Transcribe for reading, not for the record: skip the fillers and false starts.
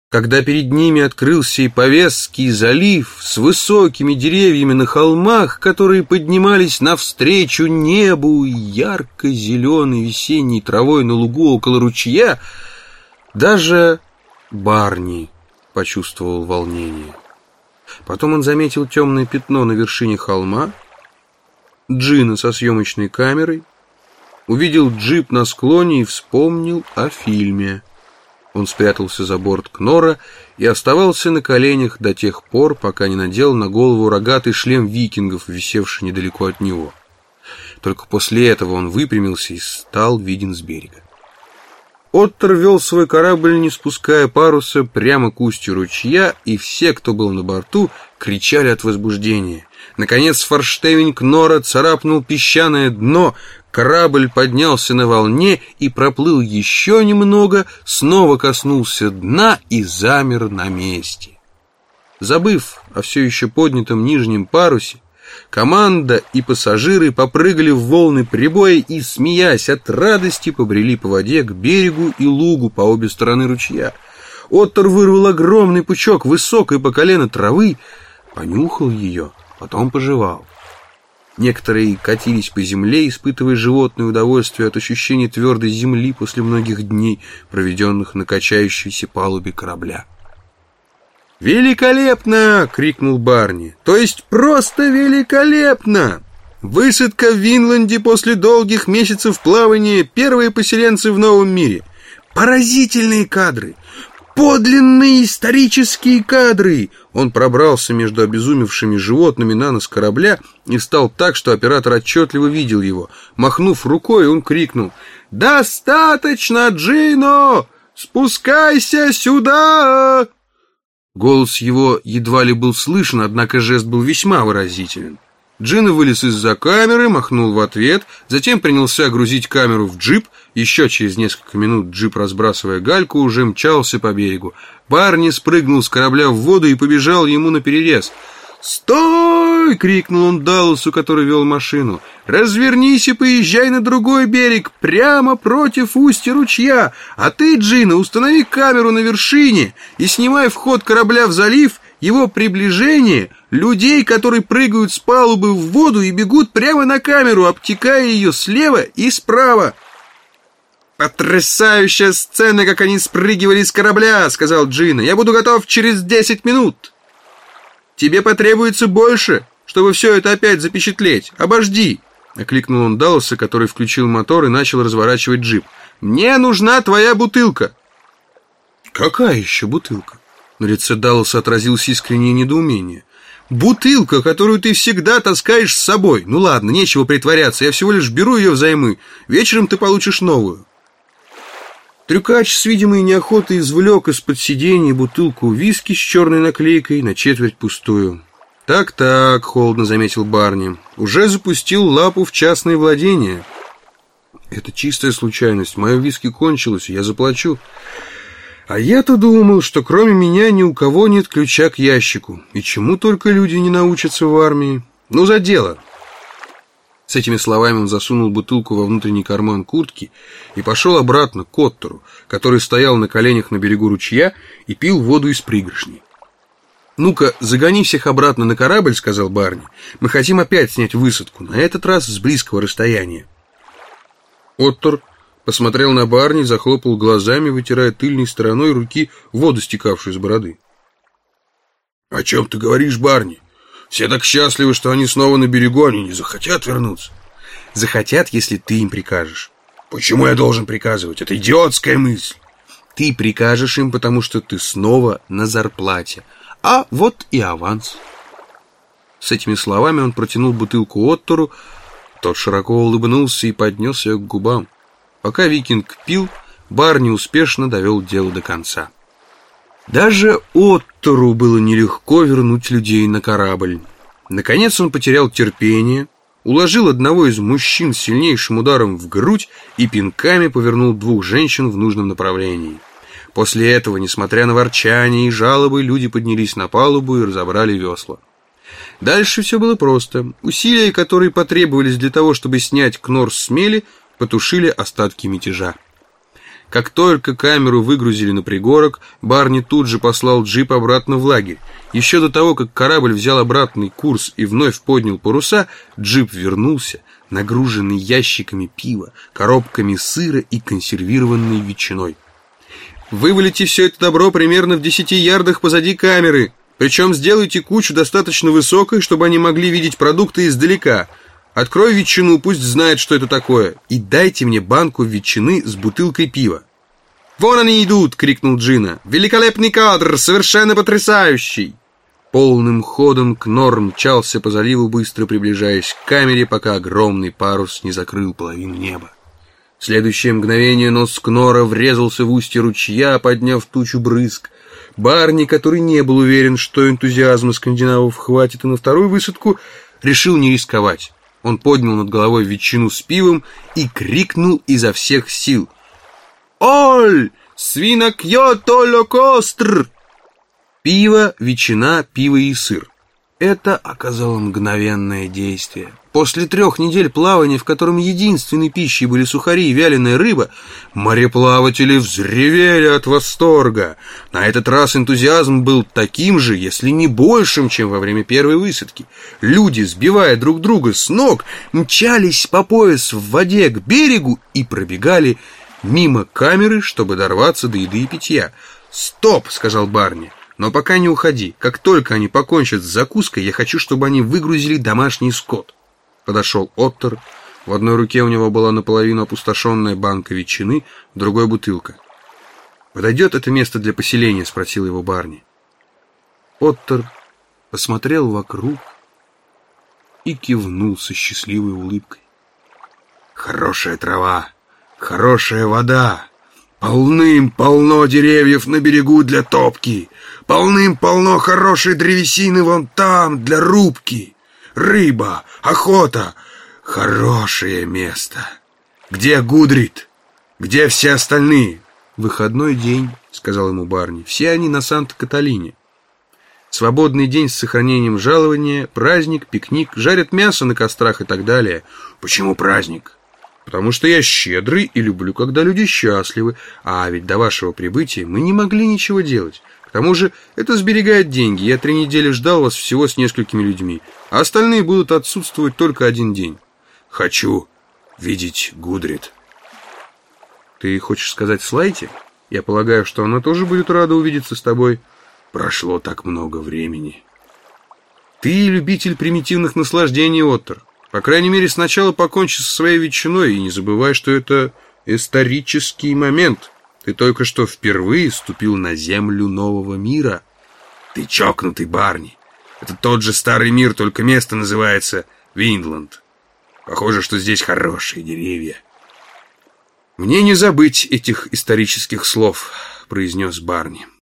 Когда перед ними открылся и Повесский залив с высокими деревьями на холмах, которые поднимались навстречу небу, и ярко-зеленой весенней травой на лугу около ручья, даже Барни почувствовал волнение. Потом он заметил темное пятно на вершине холма, Джина со съемочной камерой, увидел джип на склоне и вспомнил о фильме. Он спрятался за борт Кнора и оставался на коленях до тех пор, пока не надел на голову рогатый шлем викингов, висевший недалеко от него. Только после этого он выпрямился и стал виден с берега. Оттер вел свой корабль, не спуская паруса, прямо к устью ручья, и все, кто был на борту, кричали от возбуждения. Наконец форштевень Кнора царапнул песчаное дно, корабль поднялся на волне и проплыл еще немного, снова коснулся дна и замер на месте. Забыв о все еще поднятом нижнем парусе, команда и пассажиры попрыгали в волны прибоя и, смеясь от радости, побрели по воде к берегу и лугу по обе стороны ручья. Оттер вырвал огромный пучок высокой по колено травы, понюхал ее, потом пожевал. Некоторые катились по земле, испытывая животное удовольствие от ощущения твердой земли после многих дней, проведенных на качающейся палубе корабля. «Великолепно!» — крикнул Барни. «То есть просто великолепно! Высадка в Винланде после долгих месяцев плавания, первые поселенцы в новом мире. Поразительные кадры! Подлинные исторические кадры!» Он пробрался между обезумевшими животными на нос корабля и встал так, что оператор отчетливо видел его. Махнув рукой, он крикнул: «Достаточно, Джино! Спускайся сюда!» Голос его едва ли был слышен, однако жест был весьма выразителен. Джино вылез из-за камеры, махнул в ответ, затем принялся грузить камеру в джип. Еще через несколько минут джип, разбрасывая гальку, уже мчался по берегу. Барни спрыгнул с корабля в воду и побежал ему наперерез. «Стой!» — крикнул он Далласу, который вел машину. «Развернись и поезжай на другой берег, прямо против устья ручья. А ты, Джино, установи камеру на вершине и снимай вход корабля в залив, его приближение, людей, которые прыгают с палубы в воду и бегут прямо на камеру, обтекая ее слева и справа». «Потрясающая сцена, как они спрыгивали с корабля», — сказал Джино. «Я буду готов через 10 минут. Тебе потребуется больше, чтобы все это опять запечатлеть. Обожди!» — окликнул он Далласа, который включил мотор и начал разворачивать джип. «Мне нужна твоя бутылка!» «Какая еще бутылка?» На лице Далласа отразилось искреннее недоумение. «Бутылка, которую ты всегда таскаешь с собой. Ну ладно, нечего притворяться, я всего лишь беру ее взаймы. Вечером ты получишь новую». Трюкач с видимой неохотой извлек из-под сиденья бутылку виски с черной наклейкой, на четверть пустую. «Так-так», — холодно заметил Барни, — «уже запустил лапу в частные владения». «Это чистая случайность, мое виски кончилось, я заплачу». «А я-то думал, что кроме меня ни у кого нет ключа к ящику, и чему только люди не научатся в армии. Ну, за дело». С этими словами он засунул бутылку во внутренний карман куртки и пошел обратно к Оттеру, который стоял на коленях на берегу ручья и пил воду из пригоршни. «Ну-ка, загони всех обратно на корабль», — сказал Барни. «Мы хотим опять снять высадку, на этот раз с близкого расстояния». Оттер посмотрел на Барни, захлопал глазами, вытирая тыльной стороной руки воду, стекавшую с бороды. «О чем ты говоришь, Барни? Все так счастливы, что они снова на берегу, они не захотят вернуться». «Захотят, если ты им прикажешь». «Почему я должен приказывать? Это идиотская мысль». «Ты прикажешь им, потому что ты снова на зарплате. А вот и аванс». С этими словами он протянул бутылку Оттеру. Тот широко улыбнулся и поднес ее к губам. Пока викинг пил, Барни успешно довел дело до конца. Даже Оттеру было нелегко вернуть людей на корабль. Наконец он потерял терпение, уложил одного из мужчин сильнейшим ударом в грудь и пинками повернул двух женщин в нужном направлении. После этого, несмотря на ворчание и жалобы, люди поднялись на палубу и разобрали весла. Дальше все было просто. Усилия, которые потребовались для того, чтобы снять Кнор с мели, потушили остатки мятежа. Как только камеру выгрузили на пригорок, Барни тут же послал джип обратно в лагерь. Еще до того, как корабль взял обратный курс и вновь поднял паруса, джип вернулся, нагруженный ящиками пива, коробками сыра и консервированной ветчиной. Вывалите все это добро примерно в 10 ярдах позади камеры, причем сделайте кучу достаточно высокой, чтобы они могли видеть продукты издалека. Открой ветчину, пусть знает, что это такое, и дайте мне банку ветчины с бутылкой пива. «Вон они идут!» — крикнул Джина. «Великолепный кадр! Совершенно потрясающий!» Полным ходом Кнор мчался по заливу, быстро приближаясь к камере, пока огромный парус не закрыл половину неба. В следующее мгновение нос Кнора врезался в устье ручья, подняв тучу брызг. Барни, который не был уверен, что энтузиазма скандинавов хватит и на вторую высадку, решил не рисковать. Он поднял над головой ветчину с пивом и крикнул изо всех сил: «Оль! Свинокьё-толокостр!» Пиво, ветчина, пиво и сыр. Это оказало мгновенное действие. После 3 недель плавания, в котором единственной пищей были сухари и вяленая рыба, мореплаватели взревели от восторга. На этот раз энтузиазм был таким же, если не большим, чем во время первой высадки. Люди, сбивая друг друга с ног, мчались по пояс в воде к берегу и пробегали мимо камеры, чтобы дорваться до еды и питья. «Стоп!» — сказал Барни. «Но пока не уходи. Как только они покончат с закуской, я хочу, чтобы они выгрузили домашний скот». Подошел Оттер. В одной руке у него была наполовину опустошенная банка ветчины, в другой бутылка. «Подойдет это место для поселения?» — спросил его Барни. Оттер посмотрел вокруг и кивнул со счастливой улыбкой. «Хорошая трава, хорошая вода. Полным-полно деревьев на берегу для топки. Полным-полно хорошей древесины вон там для рубки. Рыба, охота. Хорошее место. Где Гудрит? Где все остальные?» «Выходной день», — сказал ему Барни. «Все они на Санта-Каталине. Свободный день с сохранением жалования, праздник, пикник, жарят мясо на кострах и так далее». «Почему праздник?» «Потому что я щедрый и люблю, когда люди счастливы. А ведь до вашего прибытия мы не могли ничего делать. К тому же это сберегает деньги. Я 3 недели ждал вас всего с несколькими людьми, а остальные будут отсутствовать только 1 день». «Хочу видеть Гудрит». «Ты хочешь сказать Слайте? Я полагаю, что она тоже будет рада увидеться с тобой». «Прошло так много времени». «Ты любитель примитивных наслаждений, Оттер. По крайней мере, сначала покончи со своей ветчиной и не забывай, что это исторический момент. Ты только что впервые ступил на землю нового мира». «Ты чокнутый, Барни. Это тот же старый мир, только место называется Винланд. Похоже, что здесь хорошие деревья». «Мне не забыть этих исторических слов», — произнес Барни.